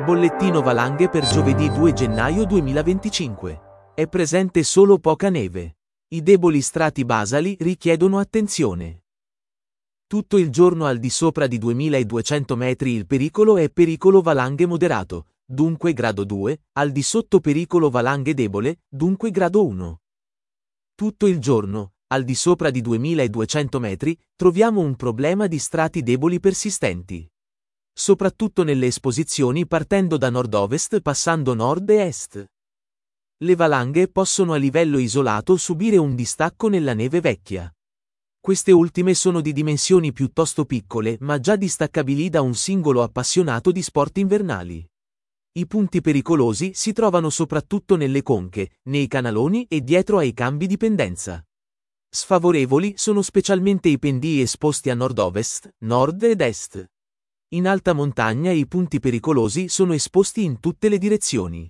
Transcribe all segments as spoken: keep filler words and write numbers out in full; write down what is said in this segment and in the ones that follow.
Bollettino valanghe per giovedì due gennaio duemilaventicinque. È presente solo poca neve. I deboli strati basali richiedono attenzione. Tutto il giorno al di sopra di duemiladuecento metri il pericolo è pericolo valanghe moderato, dunque grado due, al di sotto pericolo valanghe debole, dunque grado uno. Tutto il giorno, al di sopra di duemiladuecento metri, troviamo un problema di strati deboli persistenti. Soprattutto nelle esposizioni partendo da nord-ovest passando nord e est. Le valanghe possono a livello isolato subire un distacco nella neve vecchia. Queste ultime sono di dimensioni piuttosto piccole ma già distaccabili da un singolo appassionato di sport invernali. I punti pericolosi si trovano soprattutto nelle conche, nei canaloni e dietro ai cambi di pendenza. Sfavorevoli sono specialmente i pendii esposti a nord-ovest, nord ed est. In alta montagna i punti pericolosi sono esposti in tutte le direzioni.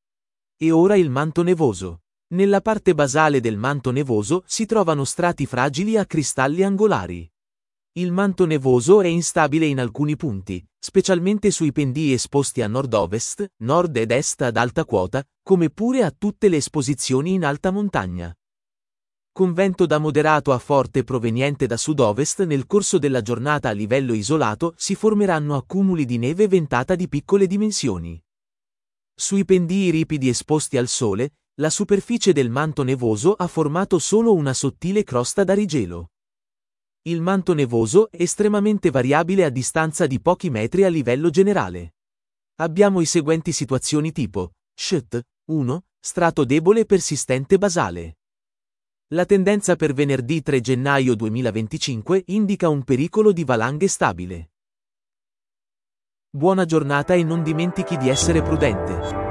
E ora il manto nevoso. Nella parte basale del manto nevoso si trovano strati fragili a cristalli angolari. Il manto nevoso è instabile in alcuni punti, specialmente sui pendii esposti a nord-ovest, nord ed est ad alta quota, come pure a tutte le esposizioni in alta montagna. Con vento da moderato a forte proveniente da sud-ovest nel corso della giornata a livello isolato si formeranno accumuli di neve ventata di piccole dimensioni. Sui pendii ripidi esposti al sole, la superficie del manto nevoso ha formato solo una sottile crosta d'arigelo. Il manto nevoso è estremamente variabile a distanza di pochi metri a livello generale. Abbiamo i seguenti situazioni tipo: S H T uno, strato debole persistente basale. La tendenza per venerdì tre gennaio duemilaventicinque indica un pericolo di valanghe stabile. Buona giornata e non dimentichi di essere prudente.